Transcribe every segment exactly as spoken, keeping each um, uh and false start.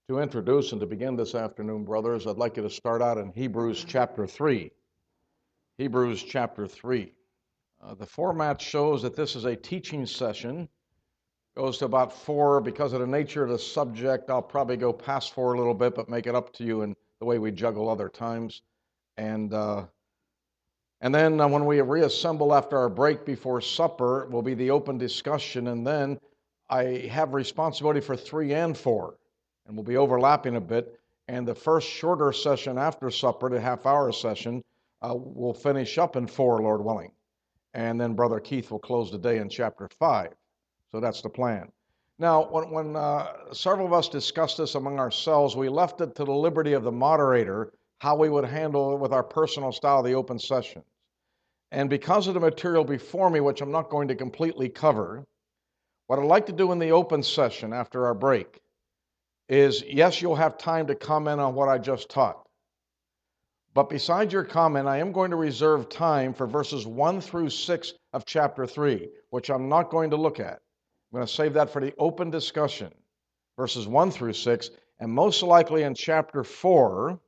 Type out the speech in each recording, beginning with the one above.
To introduce and to begin this afternoon, brothers, I'd like you to start out in Hebrews chapter three. Hebrews chapter three. Uh, the format shows that this is a teaching session. Goes to about four. Because of the nature of the subject, I'll probably go past four a little bit, but make it up to you in the way we juggle other times. And uh, and then uh, when we reassemble after our break before supper, will be the open discussion. And then I have responsibility for three and four. And we'll be overlapping a bit. And the first shorter session after supper, the half-hour session, uh, we'll finish up in four, Lord willing. And then Brother Keith will close the day in chapter five. So that's the plan. Now, when, when uh, several of us discussed this among ourselves, we left it to the liberty of the moderator how we would handle it with our personal style of the open sessions. And because of the material before me, which I'm not going to completely cover, what I'd like to do in the open session after our break is, yes, you'll have time to comment on what I just taught. But besides your comment, I am going to reserve time for verses one through six of chapter three, which I'm not going to look at. I'm going to save that for the open discussion, verses one through six, and most likely in chapter four,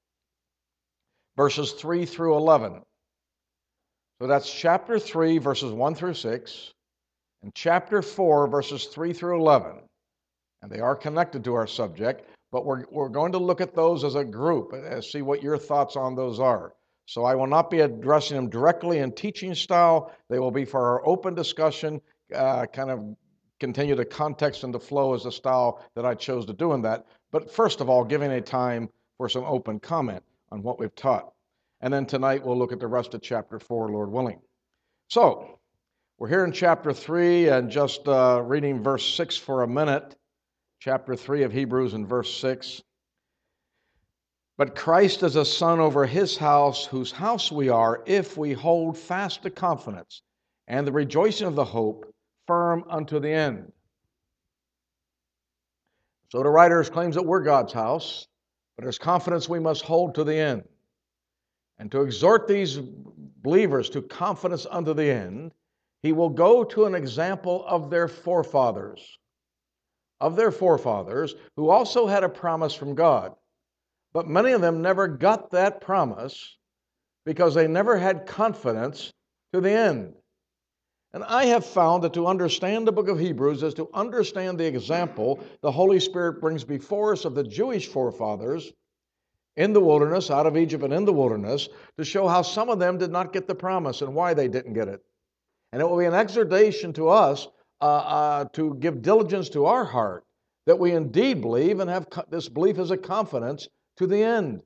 verses three through eleven. So that's chapter three, verses one through six, and chapter four, verses three through eleven. And they are connected to our subject, but we're, we're going to look at those as a group and see what your thoughts on those are. So I will not be addressing them directly in teaching style. They will be for our open discussion, uh, kind of continue the context and the flow as the style that I chose to do in that. But first of all, giving a time for some open comment on what we've taught. And then tonight we'll look at the rest of chapter four, Lord willing. So we're here in chapter three and just uh, reading verse six for a minute. Chapter three of Hebrews and verse six. But Christ is a son over his house, whose house we are, if we hold fast the confidence and the rejoicing of the hope firm unto the end. So the writer claims that we're God's house, but there's confidence we must hold to the end. And to exhort these believers to confidence unto the end, he will go to an example of their forefathers. Of their forefathers, who also had a promise from God. But many of them never got that promise because they never had confidence to the end. And I have found that to understand the book of Hebrews is to understand the example the Holy Spirit brings before us of the Jewish forefathers in the wilderness, out of Egypt and in the wilderness, to show how some of them did not get the promise and why they didn't get it. And it will be an exhortation to us Uh, uh, to give diligence to our heart, that we indeed believe and have co- this belief as a confidence to the end.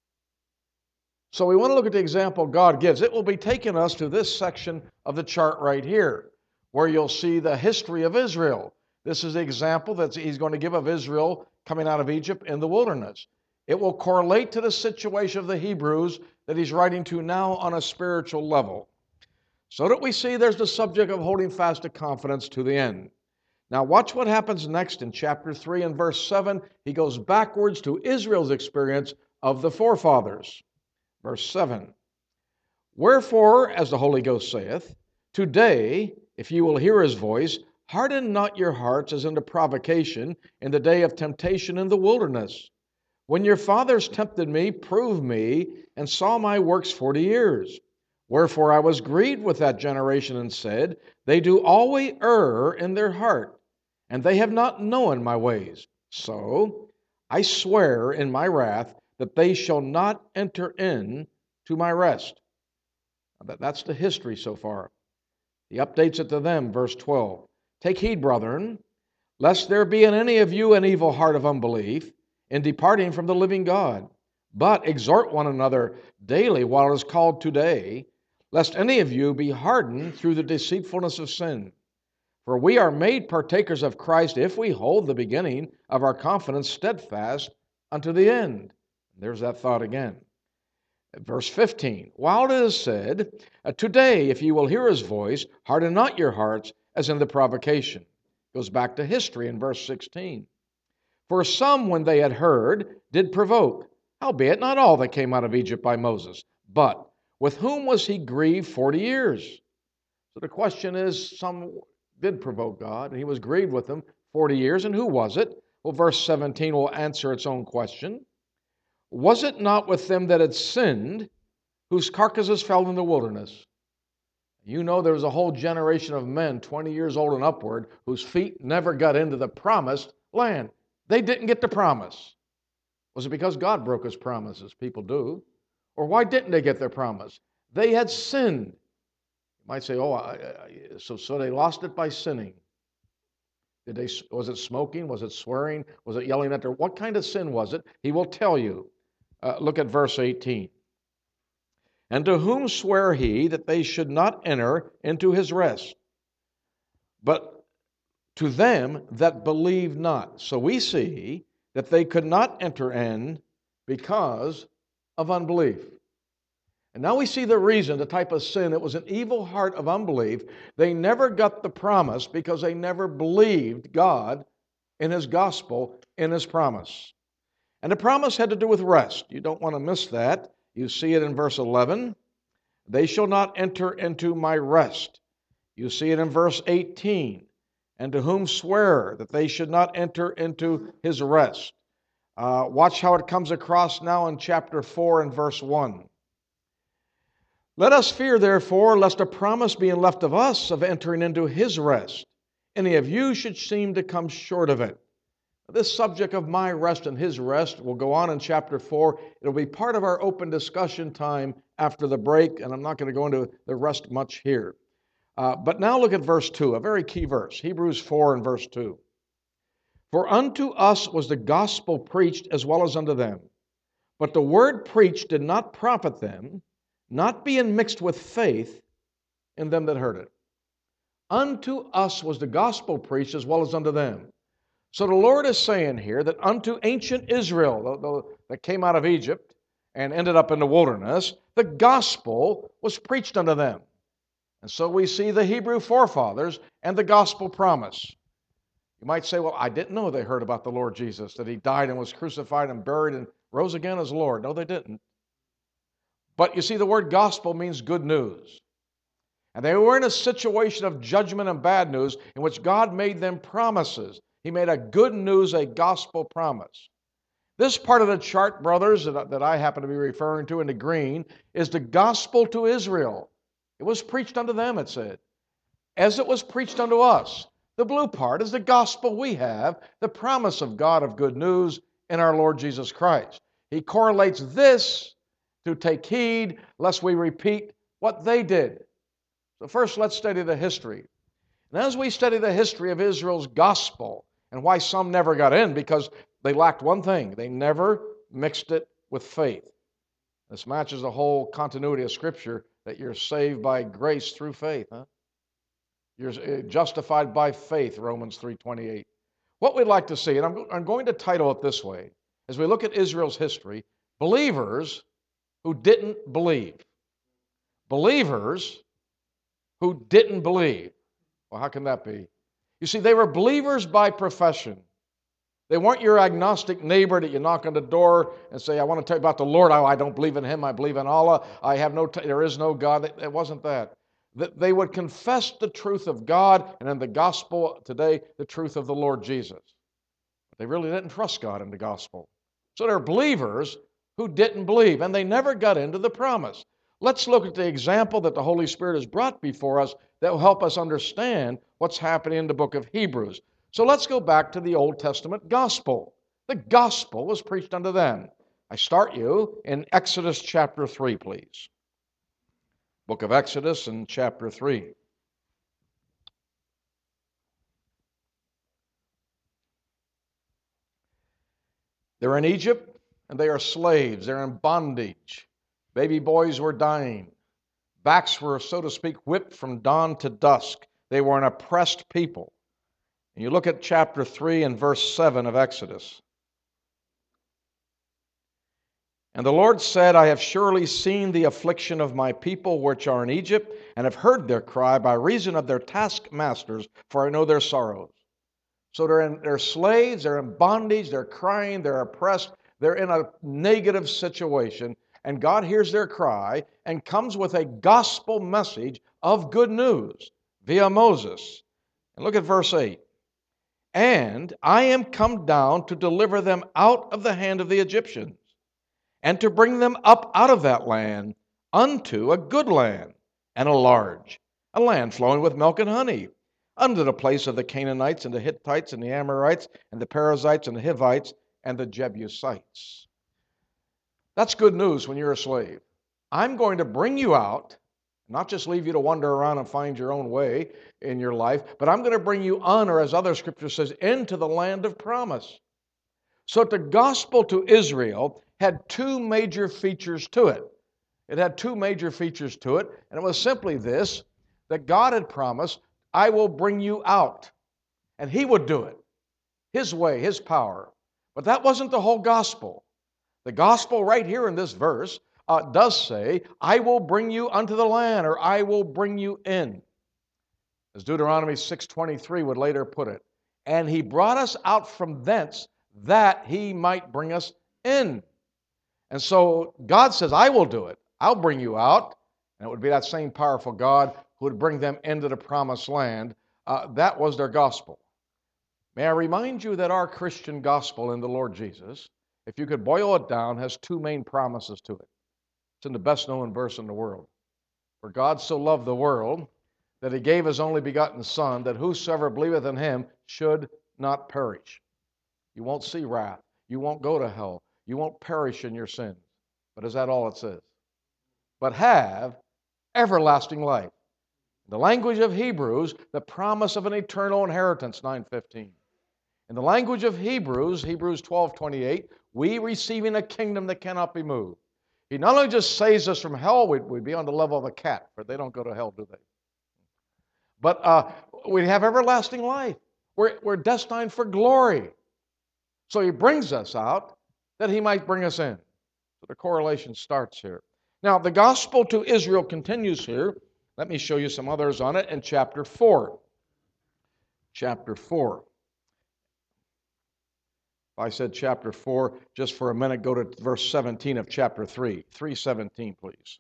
So we want to look at the example God gives. It will be taking us to this section of the chart right here, where you'll see the history of Israel. This is the example that he's going to give of Israel coming out of Egypt in the wilderness. It will correlate to the situation of the Hebrews that he's writing to now on a spiritual level. So that we see there's the subject of holding fast to confidence to the end. Now watch what happens next in chapter three and verse seven. He goes backwards to Israel's experience of the forefathers. Verse seven. Wherefore, as the Holy Ghost saith, today, if you will hear his voice, harden not your hearts as unto provocation in the day of temptation in the wilderness. When your fathers tempted me, proved me, and saw my works forty years. Wherefore I was grieved with that generation and said, they do always err in their heart, and they have not known my ways. So I swear in my wrath that they shall not enter in to my rest. That's the history so far. He updates it to them, verse twelve. Take heed, brethren, lest there be in any of you an evil heart of unbelief in departing from the living God. But exhort one another daily while it is called today, lest any of you be hardened through the deceitfulness of sin. For we are made partakers of Christ if we hold the beginning of our confidence steadfast unto the end. There's that thought again. Verse fifteen, while it is said, today if you will hear his voice, harden not your hearts as in the provocation. Goes back to history in verse sixteen. For some, when they had heard, did provoke, howbeit not all that came out of Egypt by Moses, but with whom was he grieved forty years? So the question is, some did provoke God, and he was grieved with them forty years, and who was it? Well, verse seventeen will answer its own question. Was it not with them that had sinned, whose carcasses fell in the wilderness? You know there was a whole generation of men, twenty years old and upward, whose feet never got into the promised land. They didn't get the promise. Was it because God broke His promises? People do. Or why didn't they get their promise? They had sinned. You might say, oh, I, I, so, so they lost it by sinning. Did they? Was it smoking? Was it swearing? Was it yelling at their? What kind of sin was it? He will tell you. Uh, look at verse eighteen. And to whom sware he that they should not enter into his rest? But to them that believe not. So we see that they could not enter in because of unbelief. And now we see the reason, the type of sin. It was an evil heart of unbelief. They never got the promise because they never believed God in His gospel, in His promise. And the promise had to do with rest. You don't want to miss that. You see it in verse eleven. They shall not enter into my rest. You see it in verse eighteen. And to whom swear that they should not enter into His rest. Uh, watch how it comes across now in chapter four and verse one. Let us fear, therefore, lest a promise being left of us of entering into His rest, any of you should seem to come short of it. This subject of my rest and His rest will go on in chapter four. It'll be part of our open discussion time after the break, and I'm not going to go into the rest much here. Uh, but now look at verse two, a very key verse, Hebrews four and verse two. For unto us was the gospel preached as well as unto them. But the word preached did not profit them, not being mixed with faith in them that heard it. Unto us was the gospel preached as well as unto them. So the Lord is saying here that unto ancient Israel, that came out of Egypt and ended up in the wilderness, the gospel was preached unto them. And so we see the Hebrew forefathers and the gospel promise. You might say, well, I didn't know they heard about the Lord Jesus, that He died and was crucified and buried and rose again as Lord. No, they didn't. But you see, the word gospel means good news. And they were in a situation of judgment and bad news in which God made them promises. He made a good news, a gospel promise. This part of the chart, brothers, that, that I happen to be referring to in the green, is the gospel to Israel. It was preached unto them, it said, as it was preached unto us. The blue part is the gospel we have, the promise of God of good news in our Lord Jesus Christ. He correlates this to take heed lest we repeat what they did. So first, let's study the history. And as we study the history of Israel's gospel and why some never got in, because they lacked one thing. They never mixed it with faith. This matches the whole continuity of Scripture that you're saved by grace through faith. Huh? You're justified by faith, Romans three twenty-eight. What we'd like to see, and I'm, I'm going to title it this way, as we look at Israel's history, believers who didn't believe. Believers who didn't believe. Well, how can that be? You see, they were believers by profession. They weren't your agnostic neighbor that you knock on the door and say, I want to tell you about the Lord. Oh, I don't believe in Him. I believe in Allah. I have no, t- there is no God. It wasn't that. That they would confess the truth of God, and in the gospel today, the truth of the Lord Jesus. But they really didn't trust God in the gospel. So they're believers who didn't believe, and they never got into the promise. Let's look at the example that the Holy Spirit has brought before us that will help us understand what's happening in the book of Hebrews. So let's go back to the Old Testament gospel. The gospel was preached unto them. I start you in Exodus chapter three, please. Book of Exodus in chapter three. They're in Egypt, and they are slaves. They're in bondage. Baby boys were dying. Backs were, so to speak, whipped from dawn to dusk. They were an oppressed people. And you look at chapter three and verse seven of Exodus. And the Lord said, I have surely seen the affliction of my people which are in Egypt, and have heard their cry by reason of their taskmasters, for I know their sorrows. So they're, in, they're slaves, they're in bondage, they're crying, they're oppressed, they're in a negative situation, and God hears their cry and comes with a gospel message of good news via Moses. And look at verse eight. And I am come down to deliver them out of the hand of the Egyptians, and to bring them up out of that land unto a good land, and a large, a land flowing with milk and honey, unto the place of the Canaanites, and the Hittites, and the Amorites, and the Perizzites, and the Hivites, and the Jebusites. That's good news when you're a slave. I'm going to bring you out, not just leave you to wander around and find your own way in your life, but I'm going to bring you on, or as other scripture says, into the land of promise. So the gospel to Israel had two major features to it. It had two major features to it, and it was simply this, that God had promised, I will bring you out. And He would do it, His way, His power. But that wasn't the whole gospel. The gospel right here in this verse uh, does say, I will bring you unto the land, or I will bring you in. As Deuteronomy six twenty-three would later put it, and He brought us out from thence that He might bring us in. And so God says, I will do it. I'll bring you out. And it would be that same powerful God who would bring them into the promised land. Uh, that was their gospel. May I remind you that our Christian gospel in the Lord Jesus, if you could boil it down, has two main promises to it. It's in the best known verse in the world. For God so loved the world that He gave His only begotten Son, that whosoever believeth in Him should not perish. You won't see wrath. You won't go to hell. You won't perish in your sins. But is that all it says? But have everlasting life. In the language of Hebrews, the promise of an eternal inheritance, nine fifteen. In the language of Hebrews, Hebrews twelve twenty-eight, we receiving a kingdom that cannot be moved. He not only just saves us from hell, we'd, we'd be on the level of a cat, for they don't go to hell, do they? But uh, we have everlasting life. We're, we're destined for glory. So He brings us out that He might bring us in. So the correlation starts here. Now, the gospel to Israel continues here. Let me show you some others on it in chapter four. Chapter four. If I said chapter four, just for a minute, go to verse seventeen of chapter three. three seventeen, please.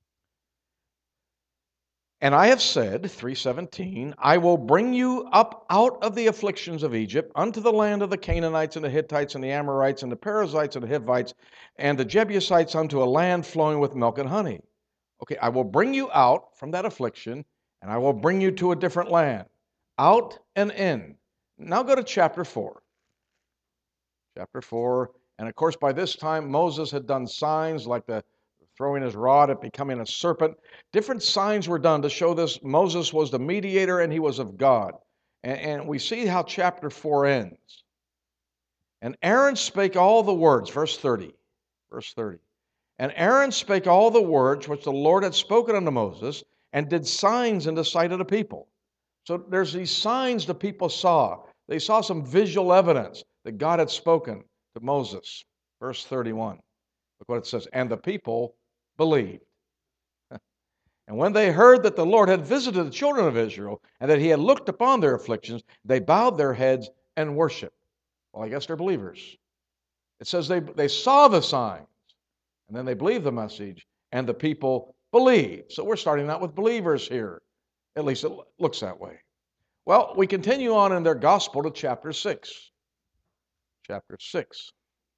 And I have said, three seventeen, I will bring you up out of the afflictions of Egypt unto the land of the Canaanites and the Hittites and the Amorites and the Perizzites and the Hivites and the Jebusites unto a land flowing with milk and honey. Okay, I will bring you out from that affliction, and I will bring you to a different land. Out and in. Now go to chapter four. Chapter four. And of course, by this time, Moses had done signs like the throwing his rod at becoming a serpent. Different signs were done to show this. Moses was the mediator and he was of God. And, and we see how chapter four ends. And Aaron spake all the words, verse thirty. Verse thirty. And Aaron spake all the words which the Lord had spoken unto Moses, and did signs in the sight of the people. So there's these signs the people saw. They saw some visual evidence that God had spoken to Moses. Verse thirty-one. Look what it says. And the people believed. And when they heard that the Lord had visited the children of Israel, and that He had looked upon their afflictions, they bowed their heads and worshiped. Well, I guess they're believers. It says they, they saw the signs, and then they believed the message, and the people believed. So we're starting out with believers here. At least it looks that way. Well, we continue on in their gospel to chapter six. Chapter six.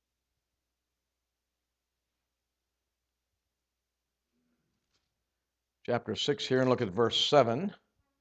Chapter six here, and look at verse seven.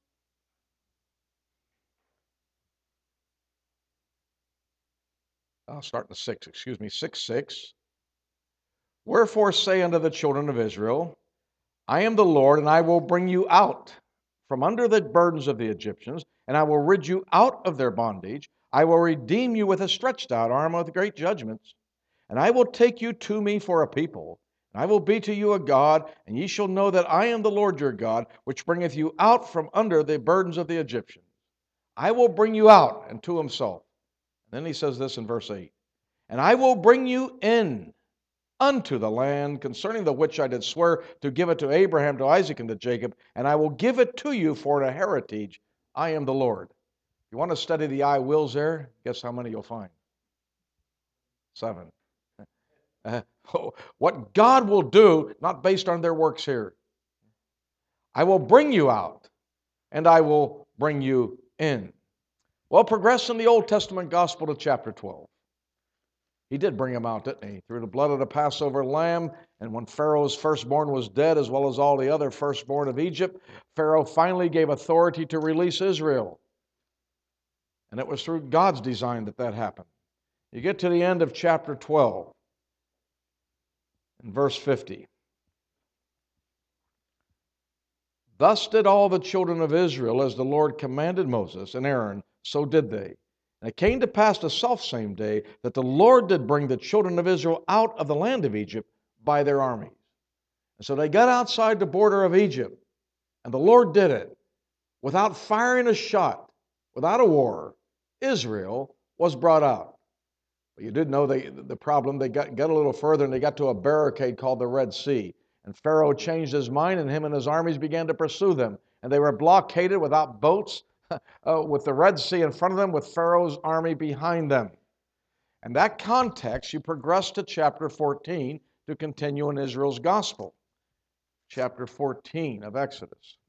I'll start in six, excuse me, six six. Wherefore say unto the children of Israel, I am the Lord, and I will bring you out from under the burdens of the Egyptians, and I will rid you out of their bondage. I will redeem you with a stretched out arm with great judgments, and I will take you to me for a people. I will be to you a God, and ye shall know that I am the Lord your God, which bringeth you out from under the burdens of the Egyptians. I will bring you out and to Himself. And then He says this in verse eight. And I will bring you in unto the land concerning the which I did swear to give it to Abraham, to Isaac, and to Jacob, and I will give it to you for a heritage. I am the Lord. If you want to study the I wills there, guess how many you'll find? Seven. Uh, what God will do, not based on their works here. I will bring you out, and I will bring you in. Well, progress in the Old Testament gospel to chapter twelve. He did bring them out, didn't he? Through the blood of the Passover lamb, and when Pharaoh's firstborn was dead, as well as all the other firstborn of Egypt, Pharaoh finally gave authority to release Israel. And it was through God's design that that happened. You get to the end of chapter twelve, in verse fifty. Thus did all the children of Israel as the Lord commanded Moses and Aaron, so did they. And it came to pass the selfsame day that the Lord did bring the children of Israel out of the land of Egypt by their armies. And so they got outside the border of Egypt, and the Lord did it. Without firing a shot, without a war, Israel was brought out. But you did know they, the problem. They got, got a little further, and they got to a barricade called the Red Sea. And Pharaoh changed his mind, and him and his armies began to pursue them. And they were blockaded without boats, uh, with the Red Sea in front of them, with Pharaoh's army behind them. In that context, you progress to chapter fourteen to continue in Israel's gospel. Chapter fourteen of Exodus.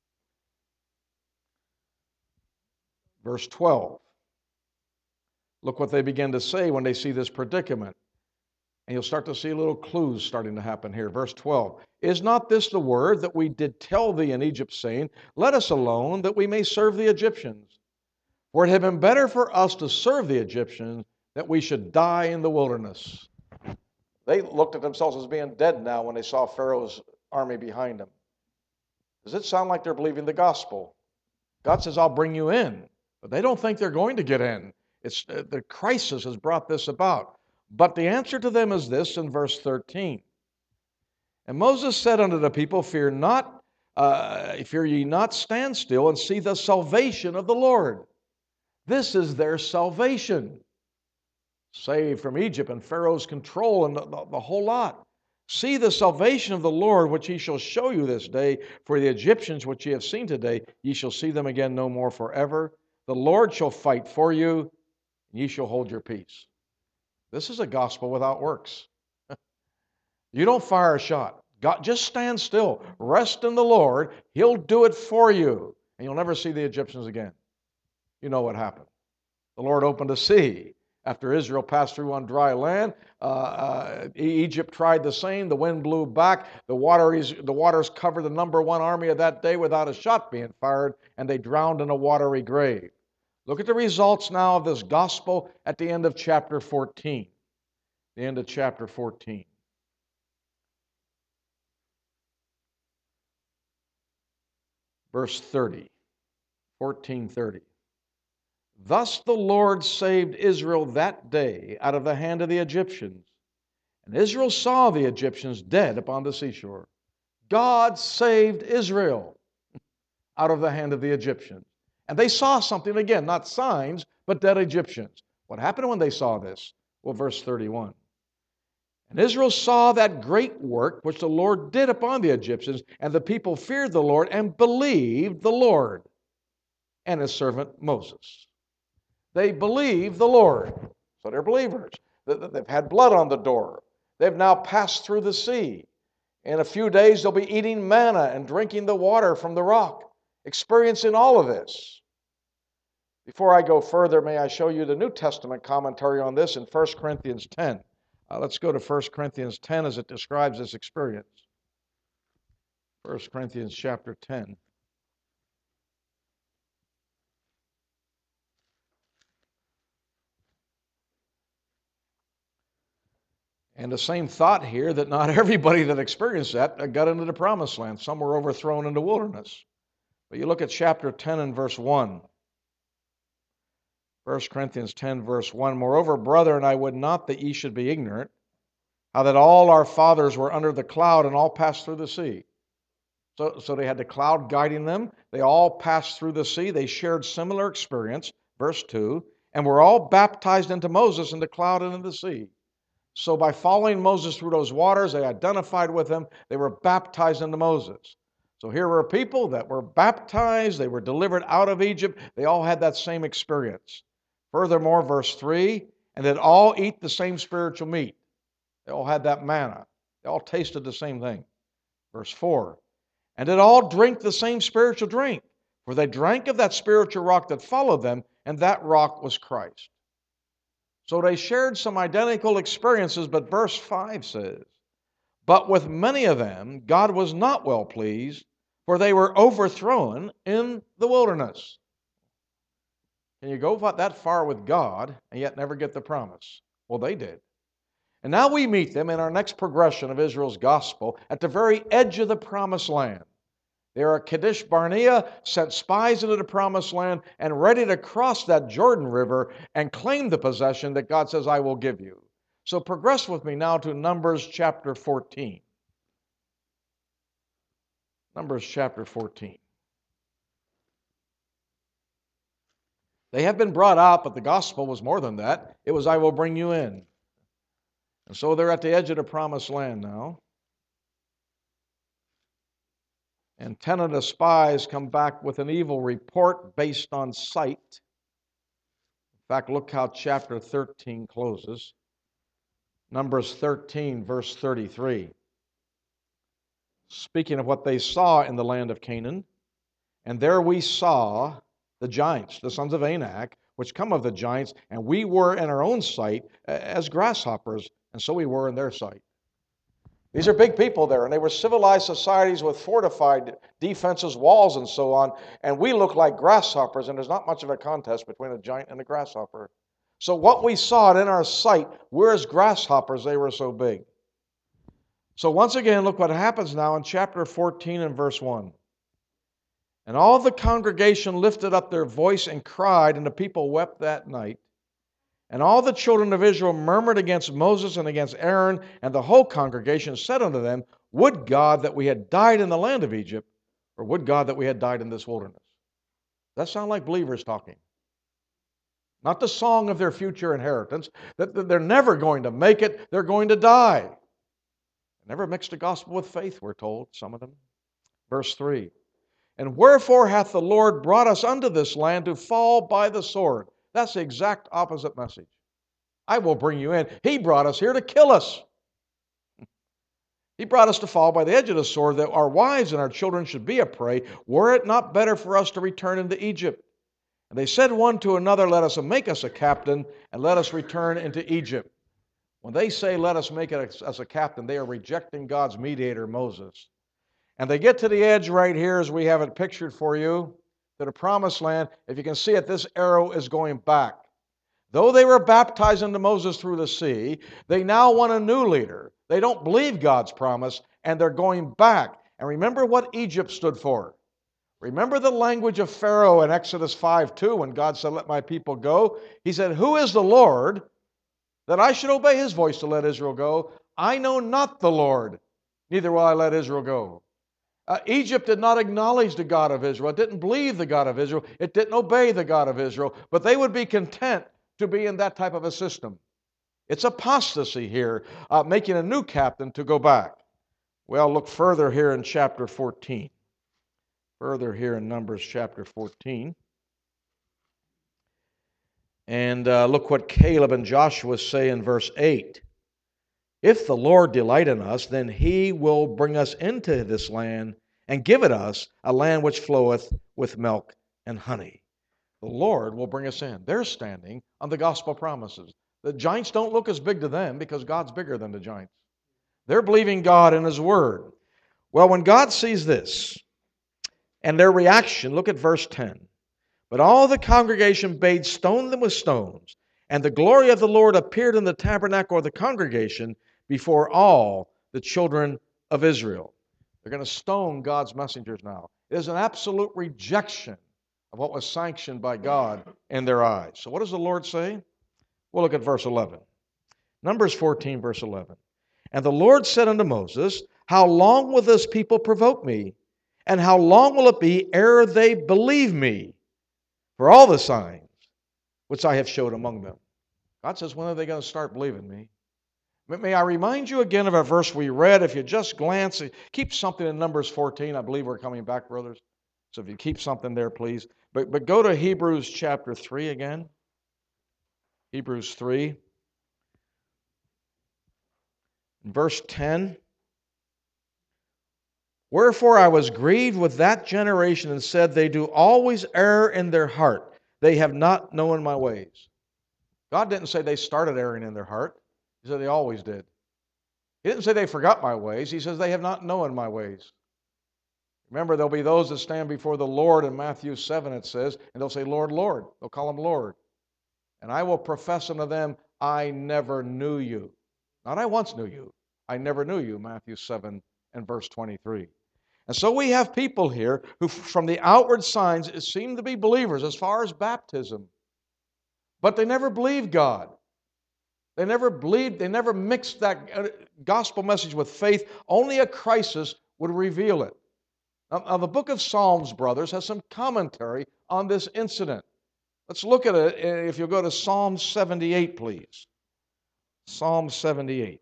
Verse twelve. Look what they begin to say when they see this predicament. And you'll start to see little clues starting to happen here. Verse twelve. Is not this the word that we did tell thee in Egypt, saying, let us alone, that we may serve the Egyptians? For it had been better for us to serve the Egyptians, that we should die in the wilderness. They looked at themselves as being dead now when they saw Pharaoh's army behind them. Does it sound like they're believing the gospel? God says, I'll bring you in. But they don't think they're going to get in. It's uh, the crisis has brought this about. But the answer to them is this in verse thirteen. And Moses said unto the people, Fear not, uh, fear ye not, stand still and see the salvation of the Lord. This is their salvation. Saved from Egypt and Pharaoh's control and the, the, the whole lot. See the salvation of the Lord, which he shall show you this day. For the Egyptians which ye have seen today, ye shall see them again no more forever. The Lord shall fight for you, and ye shall hold your peace. This is a gospel without works. You don't fire a shot. God, just stand still. Rest in the Lord. He'll do it for you. And you'll never see the Egyptians again. You know what happened. The Lord opened a sea. After Israel passed through on dry land, uh, uh, Egypt tried the same. The wind blew back. The, wateries, the waters covered the number one army of that day without a shot being fired, and they drowned in a watery grave. Look at the results now of this gospel at the end of chapter fourteen. The end of chapter fourteen. Verse thirty. fourteen thirty. Thus the Lord saved Israel that day out of the hand of the Egyptians. And Israel saw the Egyptians dead upon the seashore. God saved Israel out of the hand of the Egyptians. And they saw something again, not signs, but dead Egyptians. What happened when they saw this? Well, verse thirty-one. And Israel saw that great work which the Lord did upon the Egyptians, and the people feared the Lord and believed the Lord and his servant Moses. They believe the Lord. So they're believers. They've had blood on the door. They've now passed through the sea. In a few days, they'll be eating manna and drinking the water from the rock, experiencing all of this. Before I go further, may I show you the New Testament commentary on this in First Corinthians ten. Uh, let's go to First Corinthians ten as it describes this experience. First Corinthians chapter ten. And the same thought here that not everybody that experienced that got into the promised land. Some were overthrown in the wilderness. But you look at chapter ten and verse one. First Corinthians ten, verse one. Moreover, brethren, I would not that ye should be ignorant, how that all our fathers were under the cloud and all passed through the sea. So, so they had the cloud guiding them. They all passed through the sea. They shared similar experience. Verse two. And were all baptized into Moses in the cloud and in the sea. So by following Moses through those waters, they identified with him. They were baptized into Moses. So here were people that were baptized. They were delivered out of Egypt. They all had that same experience. Furthermore, verse three, and that all eat the same spiritual meat. They all had that manna. They all tasted the same thing. Verse four, and did all drink the same spiritual drink. For they drank of that spiritual rock that followed them, and that rock was Christ. So they shared some identical experiences, but verse five says, "But with many of them God was not well pleased, for they were overthrown in the wilderness." Can you go that far with God and yet never get the promise? Well, they did. And now we meet them in our next progression of Israel's gospel at the very edge of the promised land. They are at Kadesh Barnea, sent spies into the promised land, and ready to cross that Jordan River and claim the possession that God says, "I will give you." So progress with me now to Numbers chapter fourteen. Numbers chapter fourteen. They have been brought out, but the gospel was more than that. It was, "I will bring you in." And so they're at the edge of the promised land now. And ten of the spies come back with an evil report based on sight. In fact, look how chapter thirteen closes. Numbers thirteen, verse thirty-three. Speaking of what they saw in the land of Canaan, "And there we saw the giants, the sons of Anak, which come of the giants, and we were in our own sight as grasshoppers, and so we were in their sight." These are big people there, and they were civilized societies with fortified defenses, walls, and so on, and we look like grasshoppers, and there's not much of a contest between a giant and a grasshopper. So what we saw in our sight, we're as grasshoppers, they were so big. So once again, look what happens now in chapter fourteen and verse one. "And all the congregation lifted up their voice and cried, and the people wept that night. And all the children of Israel murmured against Moses and against Aaron, and the whole congregation said unto them, Would God that we had died in the land of Egypt, or would God that we had died in this wilderness." That sound like believers talking. Not the song of their future inheritance, that they're never going to make it, they're going to die. Never mixed the gospel with faith, we're told, some of them. Verse three. "And wherefore hath the Lord brought us unto this land to fall by the sword?" That's the exact opposite message. "I will bring you in." He brought us here to kill us. He brought us to fall by the edge of the sword, that our wives and our children should be a prey. Were it not better for us to return into Egypt? And they said one to another, "Let us make us a captain, and let us return into Egypt." When they say, "Let us make it as a captain," they are rejecting God's mediator, Moses. And they get to the edge right here, as we have it pictured for you, to the promised land. If you can see it, this arrow is going back. Though they were baptized into Moses through the sea, they now want a new leader. They don't believe God's promise, and they're going back. And remember what Egypt stood for. Remember the language of Pharaoh in Exodus five two, when God said, "Let my people go." He said, "Who is the Lord, that I should obey his voice to let Israel go? I know not the Lord, neither will I let Israel go." Uh, Egypt did not acknowledge the God of Israel. It didn't believe the God of Israel. It didn't obey the God of Israel. But they would be content to be in that type of a system. It's apostasy here, uh, making a new captain to go back. Well, look further here in chapter fourteen. Further here in Numbers chapter fourteen. And uh, look what Caleb and Joshua say in verse eight. "If the Lord delight in us, then he will bring us into this land and give it us, a land which floweth with milk and honey." The Lord will bring us in. They're standing on the gospel promises. The giants don't look as big to them because God's bigger than the giants. They're believing God in his word. Well, when God sees this and their reaction, look at verse ten. "But all the congregation bade stone them with stones, and the glory of the Lord appeared in the tabernacle of the congregation before all the children of Israel." They're going to stone God's messengers now. It is an absolute rejection of what was sanctioned by God in their eyes. So what does the Lord say? We'll look at verse eleven. Numbers fourteen, verse eleven. "And the Lord said unto Moses, How long will this people provoke me? And how long will it be ere they believe me for all the signs which I have showed among them?" God says, when are they going to start believing me? May I remind you again of a verse we read. If you just glance, keep something in Numbers fourteen. I believe we're coming back, brothers. So if you keep something there, please. But, but go to Hebrews chapter three again. Hebrews three. Verse ten. "Wherefore I was grieved with that generation, and said, They do always err in their heart. they have not known my ways. God didn't say they started erring in their heart. He said they always did. He didn't say they forgot my ways. He says they have not known my ways. Remember, there'll be those that stand before the Lord in Matthew seven, it says, and they'll say, Lord, Lord. They'll call him Lord. And I will profess unto them, I never knew you. Not I once knew you. I never knew you, Matthew seven and verse twenty-three. And so we have people here who, from the outward signs, seem to be believers as far as baptism. But they never believed God. They never believed, they never mixed that gospel message with faith. Only a crisis would reveal it. Now, now the book of Psalms, brothers, has some commentary on this incident. Let's look at it. If you'll go to Psalm seventy-eight, please. Psalm seventy-eight.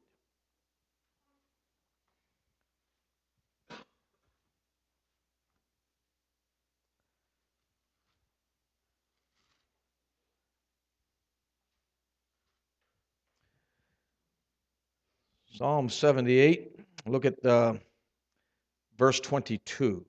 Psalm seventy-eight, look at uh, verse twenty-two.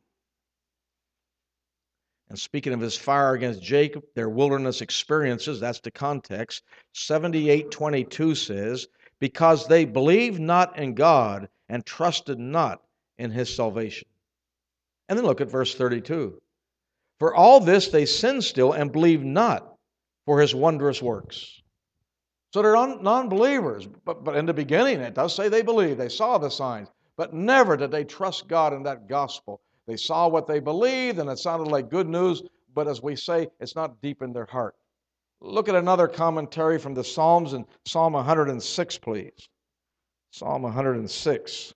And speaking of his fire against Jacob, their wilderness experiences, that's the context. seventy-eight twenty-two says, because they believed not in God and trusted not in his salvation. And then look at verse thirty-two. For all this they sinned still and believed not for his wondrous works. So they're non-believers, but, but in the beginning it does say they believed. They saw the signs, but never did they trust God in that gospel. They saw what they believed, and it sounded like good news, but as we say, it's not deep in their heart. Look at another commentary from the Psalms in Psalm one hundred six, please. Psalm one hundred six.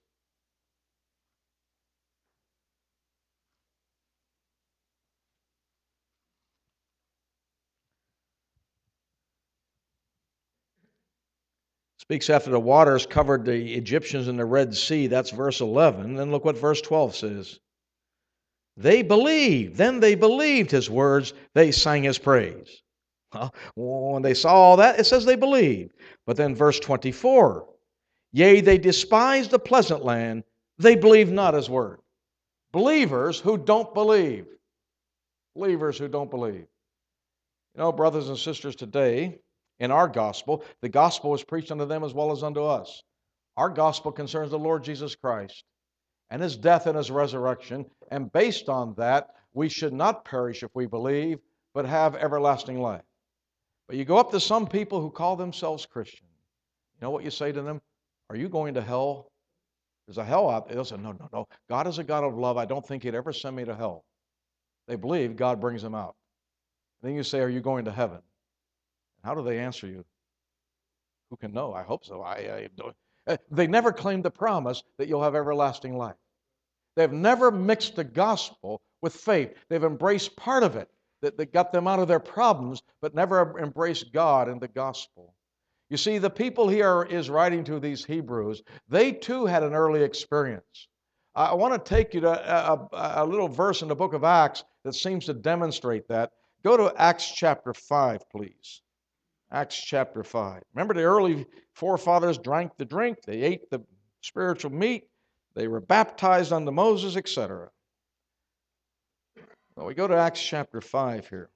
Speaks after the waters covered the Egyptians in the Red Sea. That's verse eleven. Then look what verse twelve says. They believed. Then they believed his words. They sang his praise. Well, when they saw all that, it says they believed. But then verse twenty-four. Yea, they despised the pleasant land. They believed not his word. Believers who don't believe. Believers who don't believe. You know, brothers and sisters, today, in our gospel, the gospel is preached unto them as well as unto us. Our gospel concerns the Lord Jesus Christ and his death and his resurrection, and based on that, we should not perish if we believe, but have everlasting life. But you go up to some people who call themselves Christian. You know what you say to them? Are you going to hell? There's a hell out there. They'll say, no, no, no. God is a God of love. I don't think he'd ever send me to hell. They believe God brings them out. Then you say, are you going to heaven? How do they answer you? Who can know? I hope so. I, I don't. They never claim the promise that you'll have everlasting life. They've never mixed the gospel with faith. They've embraced part of it that, that got them out of their problems, but never embraced God and the gospel. You see, the people here is writing to these Hebrews, they too had an early experience. I want to take you to a, a, a little verse in the book of Acts that seems to demonstrate that. Go to Acts chapter five, please. Acts chapter five. Remember, the early forefathers drank the drink, they ate the spiritual meat, they were baptized unto Moses, et cetera. Well, we go to Acts chapter five here.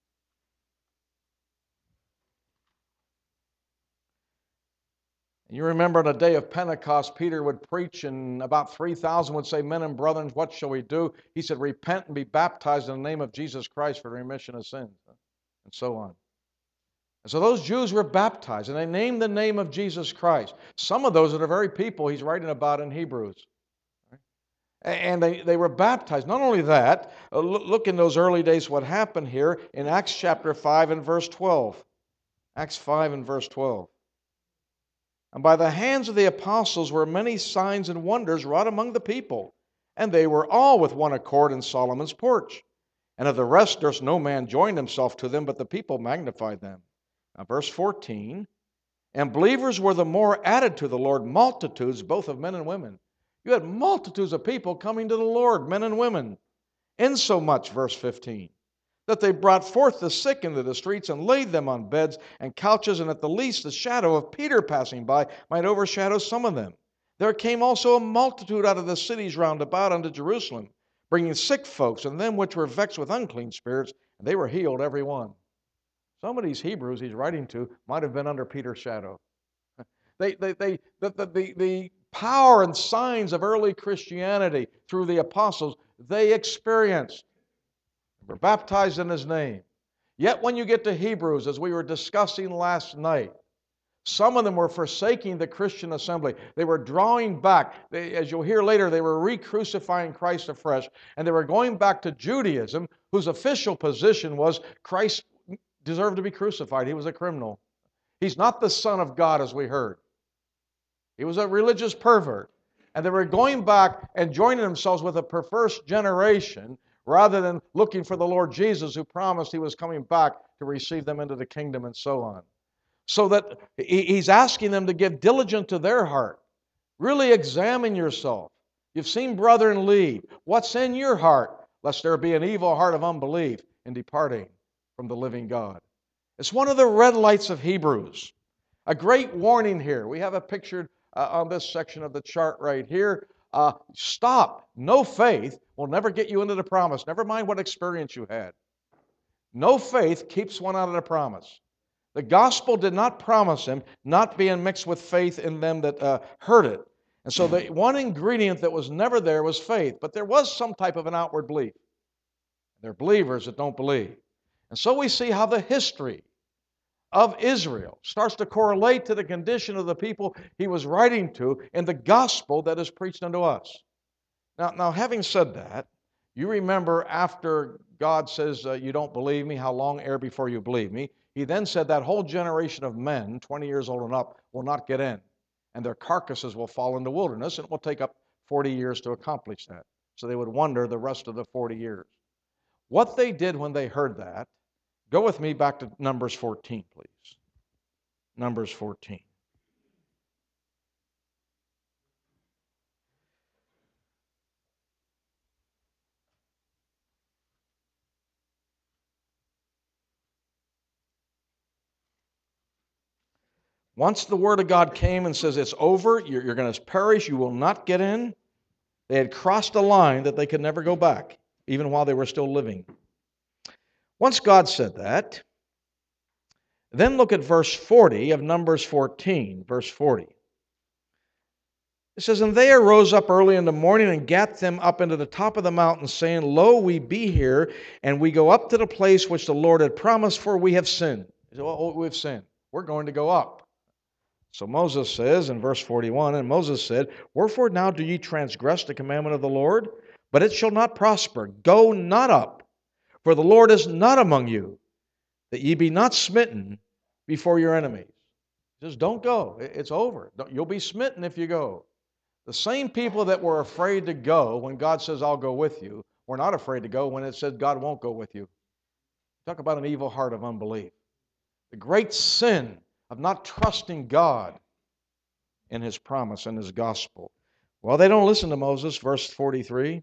And you remember on the day of Pentecost, Peter would preach, and about three thousand would say, men and brethren, what shall we do? He said, repent and be baptized in the name of Jesus Christ for the remission of sins, and so on. And so those Jews were baptized, and they named the name of Jesus Christ. Some of those are the very people he's writing about in Hebrews. And they, they were baptized. Not only that, look in those early days what happened here in Acts chapter five and verse twelve. Acts five and verse twelve. And by the hands of the apostles were many signs and wonders wrought among the people, and they were all with one accord in Solomon's porch. And of the rest durst no man join himself to them, but the people magnified them. Now, verse fourteen, and believers were the more added to the Lord, multitudes, both of men and women. You had multitudes of people coming to the Lord, men and women. Insomuch, verse fifteen, that they brought forth the sick into the streets and laid them on beds and couches, and at the least the shadow of Peter passing by might overshadow some of them. There came also a multitude out of the cities round about unto Jerusalem, bringing sick folks and them which were vexed with unclean spirits, and they were healed every one. Some of these Hebrews he's writing to might have been under Peter's shadow. They, they, they, the, the, the, the power and signs of early Christianity through the apostles, they experienced. They were baptized in His name. Yet when you get to Hebrews, as we were discussing last night, some of them were forsaking the Christian assembly. They were drawing back. They, as you'll hear later, they were re-crucifying Christ afresh, and they were going back to Judaism, whose official position was Christ deserved to be crucified. He was a criminal. He's not the Son of God, as we heard. He was a religious pervert. And they were going back and joining themselves with a perverse generation rather than looking for the Lord Jesus, who promised He was coming back to receive them into the kingdom and so on. So that He's asking them to give diligence to their heart. Really examine yourself. You've seen brethren leave. What's in your heart, lest there be an evil heart of unbelief in departing from the living God? It's one of the red lights of Hebrews. A great warning here. We have a picture uh, on this section of the chart right here. Uh, stop. No faith will never get you into the promise. Never mind what experience you had. No faith keeps one out of the promise. The gospel did not promise him, not being mixed with faith in them that uh, heard it. And so the one ingredient that was never there was faith. But there was some type of an outward belief. There are believers that don't believe. And so we see how the history of Israel starts to correlate to the condition of the people he was writing to in the gospel that is preached unto us. Now, now having said that, you remember after God says, uh, you don't believe me, how long ere before you believe me? He then said that whole generation of men, twenty years old and up, will not get in. And their carcasses will fall in the wilderness, and it will take up forty years to accomplish that. So they would wander the rest of the forty years. What they did when they heard that, go with me back to Numbers fourteen, please. Numbers fourteen. Once the word of God came and says it's over, you're, you're going to perish, you will not get in, they had crossed a line that they could never go back, even while they were still living. Once God said that, then look at verse forty of Numbers fourteen, verse forty. It says, and they arose up early in the morning and gat them up into the top of the mountain, saying, lo, we be here, and we go up to the place which the Lord had promised, for we have sinned. Well, we've sinned. We're going to go up. So Moses says in verse forty-one, and Moses said, wherefore now do ye transgress the commandment of the Lord? But it shall not prosper. Go not up, for the Lord is not among you, that ye be not smitten before your enemies. He says, don't go. It's over. You'll be smitten if you go. The same people that were afraid to go when God says, I'll go with you, were not afraid to go when it said God won't go with you. Talk about an evil heart of unbelief. The great sin of not trusting God in His promise and His gospel. Well, they don't listen to Moses, verse forty-three.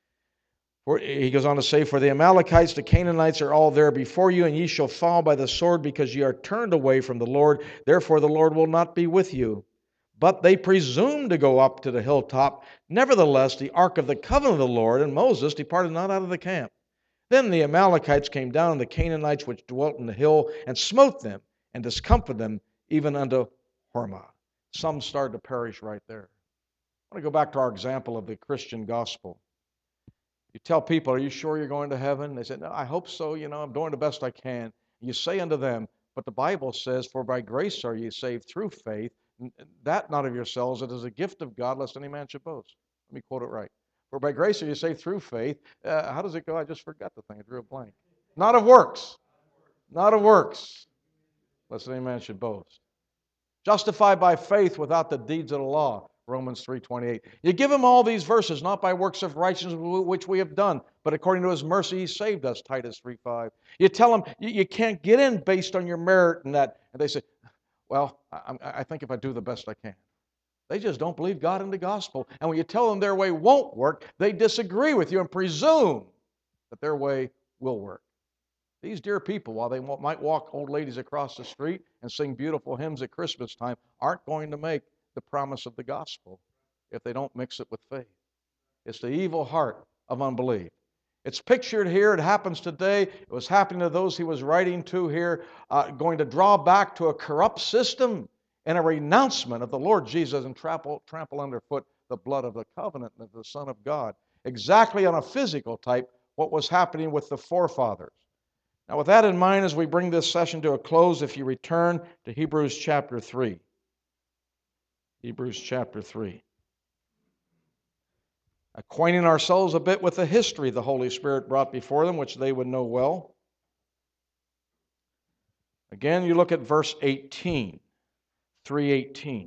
For, he goes on to say, for the Amalekites, the Canaanites are all there before you, and ye shall fall by the sword because ye are turned away from the Lord. Therefore the Lord will not be with you. But they presumed to go up to the hilltop. Nevertheless, the ark of the covenant of the Lord and Moses departed not out of the camp. Then the Amalekites came down, and the Canaanites which dwelt in the hill, and smote them, and discomfited them, even unto Hormah. Some started to perish right there. I want to go back to our example of the Christian gospel. You tell people, are you sure you're going to heaven? They say, no, I hope so. You know, I'm doing the best I can. You say unto them, but the Bible says, for by grace are ye saved through faith, that not of yourselves, it is a gift of God, lest any man should boast. Let me quote it right. For by grace are you saved through faith. Uh, how does it go? I just forgot the thing. I drew a blank. Not of works. Not of works, lest any man should boast. Justified by faith without the deeds of the law. Romans three twenty-eight. You give him all these verses, not by works of righteousness which we have done, but according to His mercy He saved us, Titus three five. You tell them you, you can't get in based on your merit and that, and they say, well, I, I think if I do the best I can. They just don't believe God in the gospel. And when you tell them their way won't work, they disagree with you and presume that their way will work. These dear people, while they might walk old ladies across the street and sing beautiful hymns at Christmas time, aren't going to make the promise of the gospel if they don't mix it with faith. It's the evil heart of unbelief. It's pictured here. It happens today. It was happening to those he was writing to here, uh, going to draw back to a corrupt system and a renouncement of the Lord Jesus and trample, trample underfoot the blood of the covenant of the Son of God. Exactly on a physical type, what was happening with the forefathers. Now, with that in mind, as we bring this session to a close, if you return to Hebrews chapter three. Hebrews chapter three. Acquainting ourselves a bit with the history the Holy Spirit brought before them, which they would know well. Again, you look at verse eighteen, three eighteen.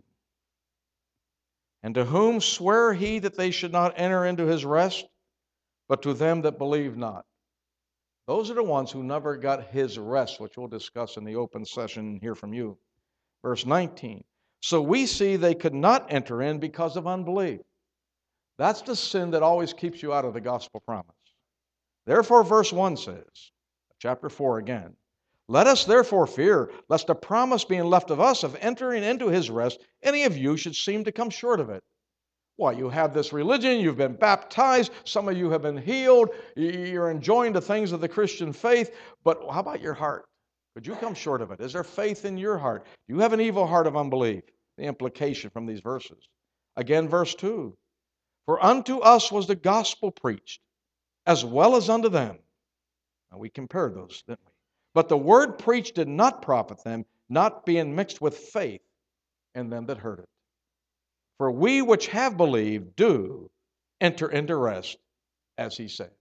And to whom sware he that they should not enter into his rest, but to them that believe not? Those are the ones who never got his rest, which we'll discuss in the open session and hear from you. Verse nineteen. So we see they could not enter in because of unbelief. That's the sin that always keeps you out of the gospel promise. Therefore, verse one says, chapter four again, let us therefore fear, lest a promise being left of us of entering into his rest, any of you should seem to come short of it. Why, you have this religion, you've been baptized, some of you have been healed, you're enjoying the things of the Christian faith, but how about your heart? Could you come short of it? Is there faith in your heart? Do you have an evil heart of unbelief? The implication from these verses. Again, verse two. For unto us was the gospel preached, as well as unto them. Now we compared those, didn't we? But the word preached did not profit them, not being mixed with faith in them that heard it. For we which have believed do enter into rest, as he said.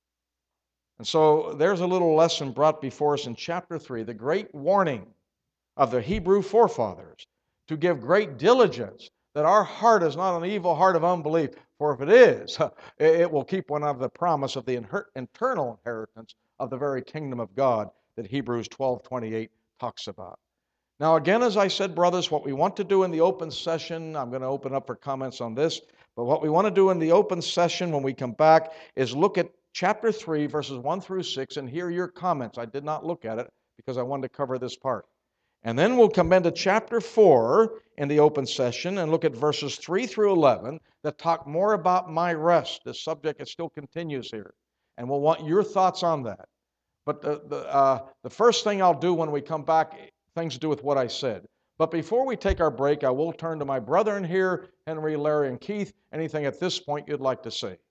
And so there's a little lesson brought before us in chapter three, the great warning of the Hebrew forefathers to give great diligence that our heart is not an evil heart of unbelief, for if it is, it will keep one out of the promise of the internal inheritance of the very kingdom of God that Hebrews twelve twenty-eight talks about. Now again, as I said, brothers, what we want to do in the open session, I'm going to open up for comments on this, but what we want to do in the open session when we come back is look at chapter three, verses one through six, and hear your comments. I did not look at it because I wanted to cover this part. And then we'll come into chapter four in the open session and look at verses three through eleven that talk more about my rest. This subject it still continues here. And we'll want your thoughts on that. But the, the, uh, the first thing I'll do when we come back, things to do with what I said. But before we take our break, I will turn to my brethren here, Henry, Larry, and Keith. Anything at this point you'd like to say?